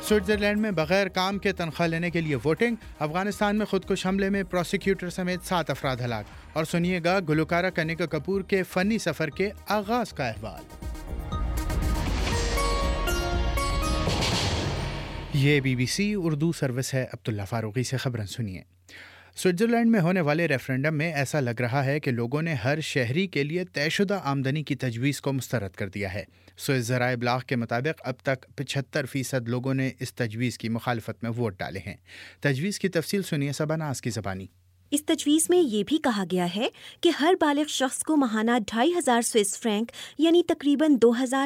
Switzerland میں بغیر کام کے تنخواہ لینے کے لیے ووٹنگ. افغانستان میں خودکش حملے میں پروسیکیوٹر سمیت 7 افراد ہلاک. اور سنیے گا گلوکارہ کنیکا کپور کے فنی سفر کے آغاز کا احوال. یہ BBC اردو سروس ہے. عبداللہ فاروقی سے خبریں سنیے. سوئٹزرلینڈ میں ہونے والے ریفرنڈم میں ایسا لگ رہا ہے کہ لوگوں نے ہر شہری کے لیے طے شدہ آمدنی کی تجویز کو مسترد کر دیا ہے. سوئس ذرائع ابلاغ کے مطابق اب تک 75% لوگوں نے اس تجویز کی مخالفت میں ووٹ ڈالے ہیں. تجویز کی تفصیل سنیے سباناز کی زبانی. اس تجویز میں یہ بھی کہا گیا ہے کہ ہر بالغ شخص کو ماہانہ 2500 سوئس فرینک یعنی تقریباً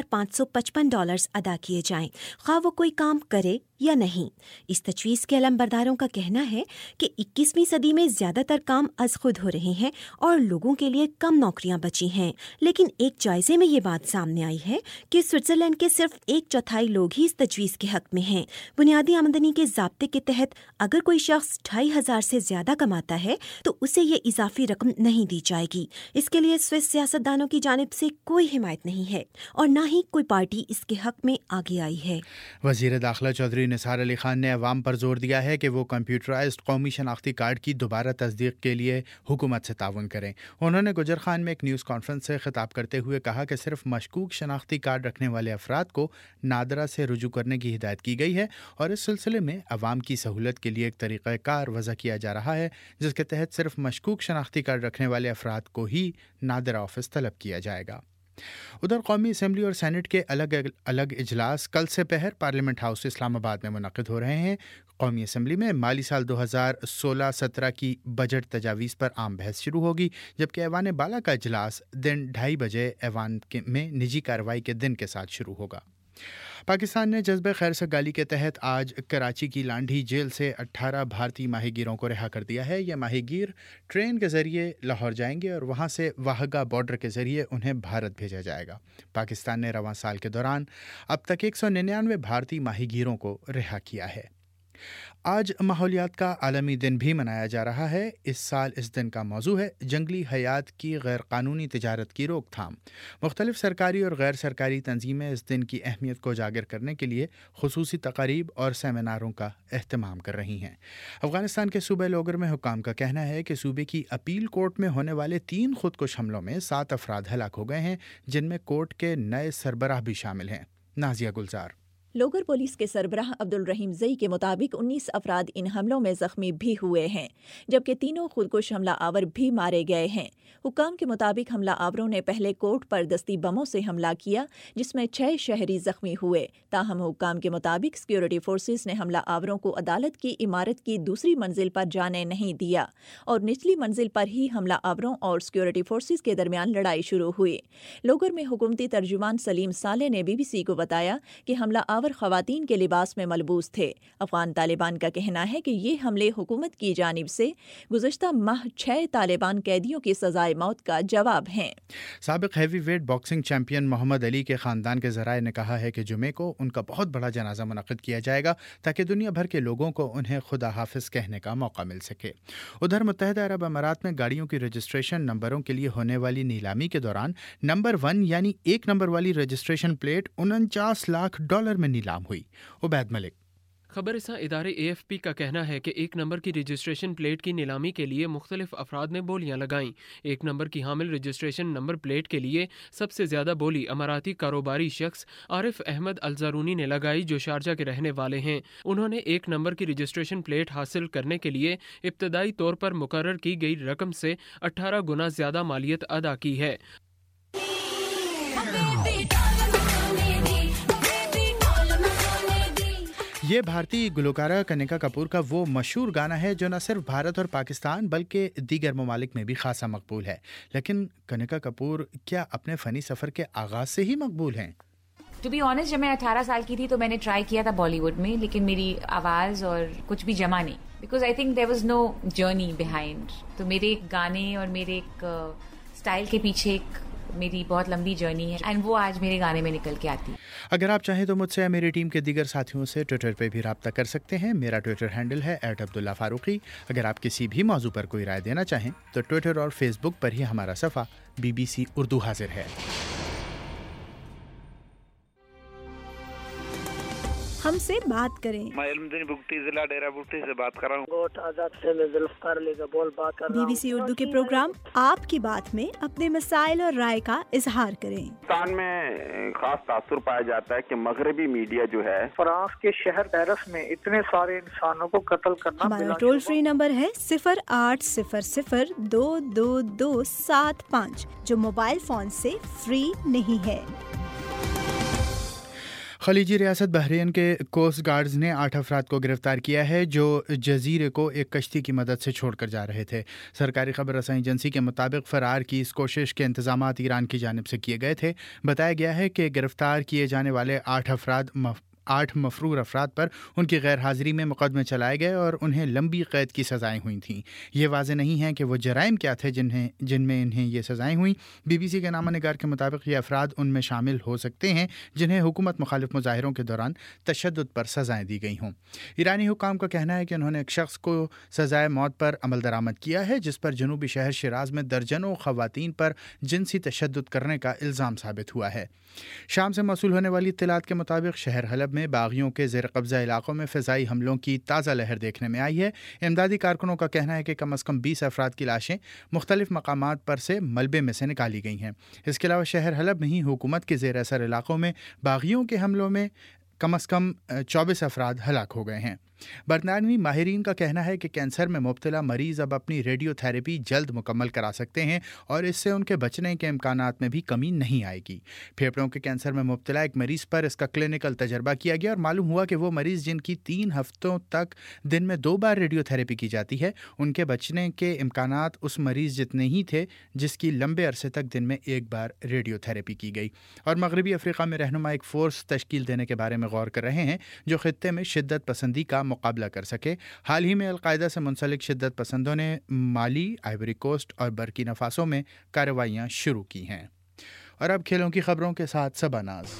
$2555 ادا کیے جائیں، خواہ وہ کوئی کام کرے یا نہیں. اس تجویز کے علمبرداروں کا کہنا ہے کہ 21ویں صدی میں زیادہ تر کام از خود ہو رہے ہیں اور لوگوں کے لیے کم نوکریاں بچی ہیں. لیکن ایک جائزے میں یہ بات سامنے آئی ہے کہ سوئٹزرلینڈ کے صرف 1/4 لوگ ہی اس تجویز کے حق میں ہیں. بنیادی آمدنی کے ضابطے کے تحت اگر کوئی شخص 2500 سے زیادہ کماتا ہے تو اسے یہ اضافی رقم نہیں دی جائے گی. اس کے لیے سوئس سیاستدانوں کی جانب سے کوئی حمایت نہیں ہے اور نہ ہی کوئی پارٹی اس کے حق میں آگے آئی ہے. وزیر داخلہ چودھری نثار علی خان نے عوام پر زور دیا ہے کہ وہ کمپیوٹرائزڈ قومی شناختی کارڈ کی دوبارہ تصدیق کے لیے حکومت سے تعاون کریں. انہوں نے گجر خان میں ایک نیوز کانفرنس سے خطاب کرتے ہوئے کہا کہ صرف مشکوک شناختی کارڈ رکھنے والے افراد کو نادرہ سے رجوع کرنے کی ہدایت کی گئی ہے اور اس سلسلے میں عوام کی سہولت کے لیے ایک طریقہ کار وضع کیا جا رہا ہے جس کے تحت صرف مشکوک شناختی کارڈ رکھنے والے افراد کو ہی نادرہ آفس طلب کیا جائے گا. ادھر قومی اسمبلی اور سینٹ کے الگ الگ اجلاس کل سے پہر پارلیمنٹ ہاؤس اسلام آباد میں منعقد ہو رہے ہیں. قومی اسمبلی میں مالی سال 2016-17 کی بجٹ تجاویز پر عام بحث شروع ہوگی، جبکہ ایوان بالا کا اجلاس دن 2:30 بجے ایوان میں نجی کارروائی کے دن کے ساتھ شروع ہوگا. پاکستان نے جذب خیر سگالی کے تحت آج کراچی کی لانڈھی جیل سے 18 بھارتی ماہی گیروں کو رہا کر دیا ہے. یہ ماہی گیر ٹرین کے ذریعے لاہور جائیں گے اور وہاں سے واہگہ بارڈر کے ذریعے انہیں بھارت بھیجا جائے گا. پاکستان نے رواں سال کے دوران اب تک 199 بھارتی ماہی گیروں کو رہا کیا ہے. آج ماحولیات کا عالمی دن بھی منایا جا رہا ہے. اس سال اس دن کا موضوع ہے جنگلی حیات کی غیر قانونی تجارت کی روک تھام. مختلف سرکاری اور غیر سرکاری تنظیمیں اس دن کی اہمیت کو اجاگر کرنے کے لیے خصوصی تقاریب اور سیمیناروں کا اہتمام کر رہی ہیں. افغانستان کے صوبہ لوگر میں حکام کا کہنا ہے کہ صوبے کی اپیل کورٹ میں ہونے والے 3 خودکش حملوں میں 7 افراد ہلاک ہو گئے ہیں، جن میں کورٹ کے نئے سربراہ بھی شامل ہیں. نازیہ گلزار. لوگر پولیس کے سربراہ عبدالرحیم زئی کے مطابق 19 افراد ان حملوں میں زخمی بھی ہوئے ہیں، جبکہ تینوں خودکش حملہ آور بھی مارے گئے ہیں. حکام کے مطابق حملہ آوروں نے پہلے کورٹ پر دستی بموں سے حملہ کیا جس میں 6 شہری زخمی ہوئے. تاہم حکام کے مطابق سیکیورٹی فورسز نے حملہ آوروں کو عدالت کی عمارت کی دوسری منزل پر جانے نہیں دیا اور نچلی منزل پر ہی حملہ آوروں اور سیکیورٹی فورسز کے درمیان لڑائی شروع ہوئی. لوگر میں حکومتی ترجمان سلیم صالح نے BBC کو بتایا کہ حملہ آور خواتین کے لباس میں ملبوس تھے. افغان طالبان کا کہنا ہے کہ یہ حملے حکومت کی جانب سے گزشتہ ماہ 6 طالبان قیدیوں کی سزائے موت کا جواب ہیں. سابق heavyweight boxing champion Muhammad Ali کے خاندان کے ذرائع نے کہا ہے کہ جمعے کو ان کا بہت بڑا جنازہ منعقد کیا جائے گا تاکہ دنیا بھر کے لوگوں کو انہیں خدا حافظ کہنے کا موقع مل سکے. ادھر متحدہ عرب امارات میں گاڑیوں کی رجسٹریشن نمبروں کے لیے ہونے والی نیلامی کے دوران نمبر 1 یعنی 1 نمبر والی رجسٹریشن پلیٹ $49 لاکھ میں نیلام ہوئی. عبید ملک. خبر رساں ادارے AFP کا کہنا ہے کہ 1 نمبر کی رجسٹریشن پلیٹ کی نیلامی کے لیے مختلف افراد نے بولیاں لگائیں. 1 نمبر کی حامل رجسٹریشن نمبر پلیٹ کے لیے سب سے زیادہ بولی اماراتی کاروباری شخص عارف احمد الزارونی نے لگائی جو شارجہ کے رہنے والے ہیں. انہوں نے 1 نمبر کی رجسٹریشن پلیٹ حاصل کرنے کے لیے ابتدائی طور پر مقرر کی گئی رقم سے 18 گنا زیادہ مالیت ادا کی ہے. یہ بھارتی گلوکارہ کنیکا کپور کا وہ مشہور گانا ہے جو نہ صرف بھارت اور پاکستان بلکہ دیگر ممالک میں بھی خاصا مقبول ہے. لیکن کنیکا کپور کیا اپنے فنی سفر کے آغاز سے ہی مقبول ہیں؟ ٹو بی آنیسٹ، جب میں 18 سال کی تھی تو میں نے ٹرائی کیا تھا بالی ووڈ میں، لیکن میری آواز اور کچھ بھی جمع نہیں، because I think there was no journey behind. تو میرے گانے اور میرے ایک اسٹائل کے پیچھے ایک میری بہت لمبی جرنی ہے اینڈ وہ آج میرے گانے میں نکل کے آتی. اگر آپ چاہیں تو مجھ سے یا میری ٹیم کے دیگر ساتھیوں سے ٹویٹر پہ بھی رابطہ کر سکتے ہیں. میرا ٹویٹر ہینڈل ہے @عبداللہ فاروقی. اگر آپ کسی بھی موضوع پر کوئی رائے دینا چاہیں تو ٹویٹر اور فیس بک پر ہی ہمارا صفحہ BBC اردو حاضر ہے. ہم سے بات کریں۔ میں علمدین بگٹی ضلع ڈیرہ بگٹی سے بات کر رہا ہوں۔ گوٹ آزاد سے میں ذوالفقار علی کا بول بات کر رہا ہوں۔ BBC اردو کے پروگرام آپ کی بات میں اپنے مسائل اور رائے کا اظہار کریں۔ پاکستان میں خاص تاثر پایا جاتا ہے کہ مغربی میڈیا جو ہے فرانس کے شہر پیرس میں اتنے سارے انسانوں کو قتل کرنا۔ ہمارا ٹول فری نمبر ہے 0800-222-75 جو موبائل فون سے فری نہیں ہے۔ خلیجی ریاست بحرین کے کوسٹ گارڈز نے 8 افراد کو گرفتار کیا ہے جو جزیرے کو ایک کشتی کی مدد سے چھوڑ کر جا رہے تھے۔ سرکاری خبر رساں ایجنسی کے مطابق فرار کی اس کوشش کے انتظامات ایران کی جانب سے کیے گئے تھے۔ بتایا گیا ہے کہ گرفتار کیے جانے والے 8 مفرور افراد پر ان کی غیر حاضری میں مقدمے چلائے گئے اور انہیں لمبی قید کی سزائیں ہوئی تھیں۔ یہ واضح نہیں ہے کہ وہ جرائم کیا تھے جن میں انہیں یہ سزائیں ہوئیں۔ BBC کے نامہ نگار کے مطابق یہ افراد ان میں شامل ہو سکتے ہیں جنہیں حکومت مخالف مظاہروں کے دوران تشدد پر سزائیں دی گئی ہوں۔ ایرانی حکام کا کہنا ہے کہ انہوں نے ایک شخص کو سزائے موت پر عمل درآمد کیا ہے جس پر جنوبی شہر شیراز میں درجنوں خواتین پر جنسی تشدد کرنے کا الزام ثابت ہوا ہے۔ شام سے موصول ہونے والی اطلاعات کے مطابق شہر حلب میں باغیوں کے زیر قبضہ علاقوں میں فضائی حملوں کی تازہ لہر دیکھنے میں آئی ہے۔ امدادی کارکنوں کا کہنا ہے کہ کم از کم 20 افراد کی لاشیں مختلف مقامات پر سے ملبے میں سے نکالی گئی ہیں۔ اس کے علاوہ شہر حلب میں ہی حکومت کے زیر اثر علاقوں میں باغیوں کے حملوں میں کم از کم 24 افراد ہلاک ہو گئے ہیں۔ برطانوی ماہرین کا کہنا ہے کہ کینسر میں مبتلا مریض اب اپنی ریڈیو تھراپی جلد مکمل کرا سکتے ہیں اور اس سے ان کے بچنے کے امکانات میں بھی کمی نہیں آئے گی۔ پھیپھڑوں کے کینسر میں مبتلا ایک مریض پر اس کا کلینکل تجربہ کیا گیا اور معلوم ہوا کہ وہ مریض جن کی 3 ہفتوں تک دن میں 2 بار ریڈیو تھراپی کی جاتی ہے، ان کے بچنے کے امکانات اس مریض جتنے ہی تھے جس کی لمبے عرصے تک دن میں 1 بار ریڈیو تھراپی کی گئی۔ اور مغربی افریقہ میں رہنما ایک فورس تشکیل دینے کے بارے میں غور کر رہے ہیں جو خطے میں شدت پسندی کا مقابلہ کر سکے۔ حال ہی میں القاعدہ سے منسلک شدت پسندوں نے مالی، آئیوری کوسٹ اور برکینا فاسو میں کارروائیاں شروع کی ہیں۔ اور اب کھیلوں کی خبروں کے ساتھ صبا ناز۔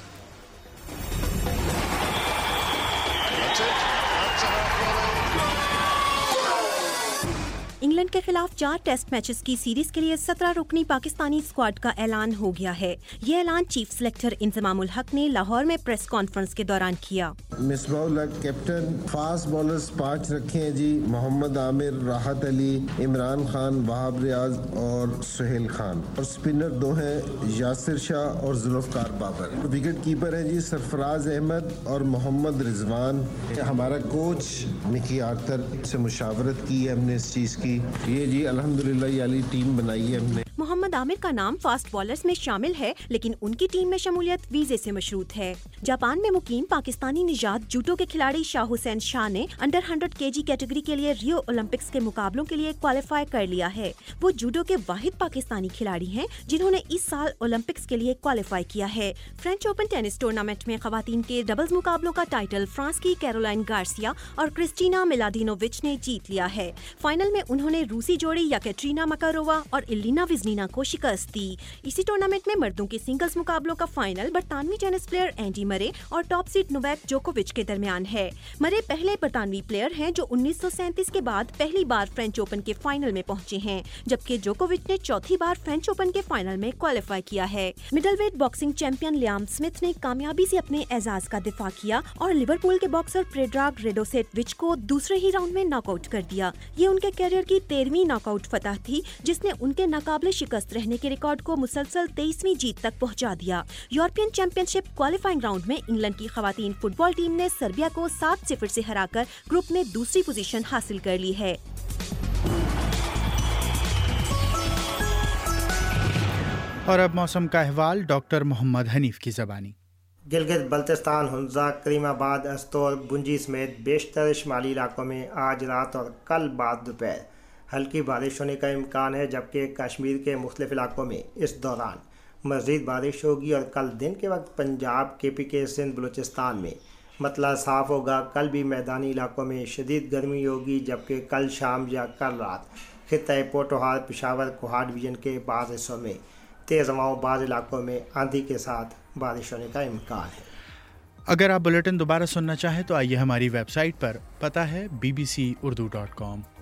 انگلینڈ کے خلاف 4 ٹیسٹ میچز کی سیریز کے لیے 17 رکنی پاکستانی اسکواڈ کا اعلان ہو گیا ہے۔ یہ اعلان چیف سلیکٹر انضمام الحق نے لاہور میں پریس کانفرنس کے دوران کیا۔ مصباح الحق کیپٹن، فاسٹ بالرز 5 رکھے ہیں جی، محمد عامر، راحت علی، عمران خان، وہاب ریاض اور سہیل خان، اور سپنر 2 ہیں یاسر شاہ اور ذوالفقار بابر۔ وکٹ کیپر ہیں جی سرفراز احمد اور محمد رضوان۔ ہمارا کوچ مکی آرتر سے مشاورت کی ہے ہم نے اس چیز کی، یہ جی الحمدللہ یہ والی ٹیم بنائی ہے ہم نے۔ محمد عامر کا نام فاسٹ بالرز میں شامل ہے لیکن ان کی ٹیم میں شمولیت ویزے سے مشروط ہے۔ جاپان میں مقیم پاکستانی نژاد جوڈو کے کھلاڑی شاہ حسین شاہ نے انڈر 100 kg کیٹیگری کے لیے ریو اولمپکس کے مقابلوں کے لیے کوالیفائی کر لیا ہے۔ وہ جوڈو کے واحد پاکستانی کھلاڑی ہیں جنہوں نے اس سال اولمپکس کے لیے کوالیفائی کیا ہے۔ فرینچ اوپن ٹینس ٹورنامنٹ میں خواتین کے ڈبلز مقابلوں کا ٹائٹل فرانس کی کیرولائن گارسیا اور کرسٹینا میلادینووچ نے جیت لیا ہے۔ فائنل میں انہوں نے روسی جوڑی یکیٹرینا مکارووا اور ایلینا وزنینا کو شکست دی۔ اسی ٹورنامنٹ میں مردوں کے سنگلز مقابلوں کا فائنل برطانوی ٹینس پلیئر اینڈی مرے اور ٹاپ سیڈ نوواک جوکووچ کے درمیان ہے۔ مرے پہلے برطانوی پلیئر ہیں جو 1937 کے بعد پہلی بار فرینچ اوپن کے فائنل میں پہنچے ہیں، جبکہ جوکووچ نے چوتھی بار فرینچ اوپن کے فائنل میں کوالیفائی کیا ہے۔ Middleweight boxing champion Liam Smith نے کامیابی سے اپنے اعزاز کا دفاع کیا اور لیورپول کے باکسر پریڈراگ ریڈوسیٹوچ کو دوسرے ہی راؤنڈ میں ناک آؤٹ کر دیا۔ یہ ان کے کیریئر کی 13ویں ناک آؤٹ فتح تھی جس نے ان کے ناقابل شکست رہنے کے ریکارڈ کو مسلسل 23ویں جیت تک پہنچا دیا۔ European championship qualifying round میں انگلینڈ کی خواتین فٹ بال ٹیم نے سربیا کو 7-0 سے ہرا کر گروپ میں دوسری پوزیشن حاصل کر لی ہے۔ اور اب موسم کا احوال ڈاکٹر محمد حنیف کی زبانی۔ گلگت بلتستان، ہنزا، کریم آباد، استور، بنجی سمیت بیشتر شمالی علاقوں میں آج رات اور کل بعد دوپہر ہلکی بارش ہونے کا امکان ہے، جبکہ کشمیر کے مختلف علاقوں میں اس دوران مزید بارش ہوگی اور کل دن کے وقت پنجاب، KPK، سندھ، بلوچستان میں مطلع صاف ہوگا۔ کل بھی میدانی علاقوں میں شدید گرمی ہوگی، جبکہ کل شام یا کل رات خطۂ پوٹوہار، پشاور، کوہا ڈویژن کے بعض حصوں میں تیز ہواؤں، بعض علاقوں میں آندھی کے ساتھ بارش ہونے کا امکان ہے۔ اگر آپ بلیٹن دوبارہ سننا چاہیں تو آئیے ہماری ویب سائٹ پر، پتہ ہے bbcurdu.com۔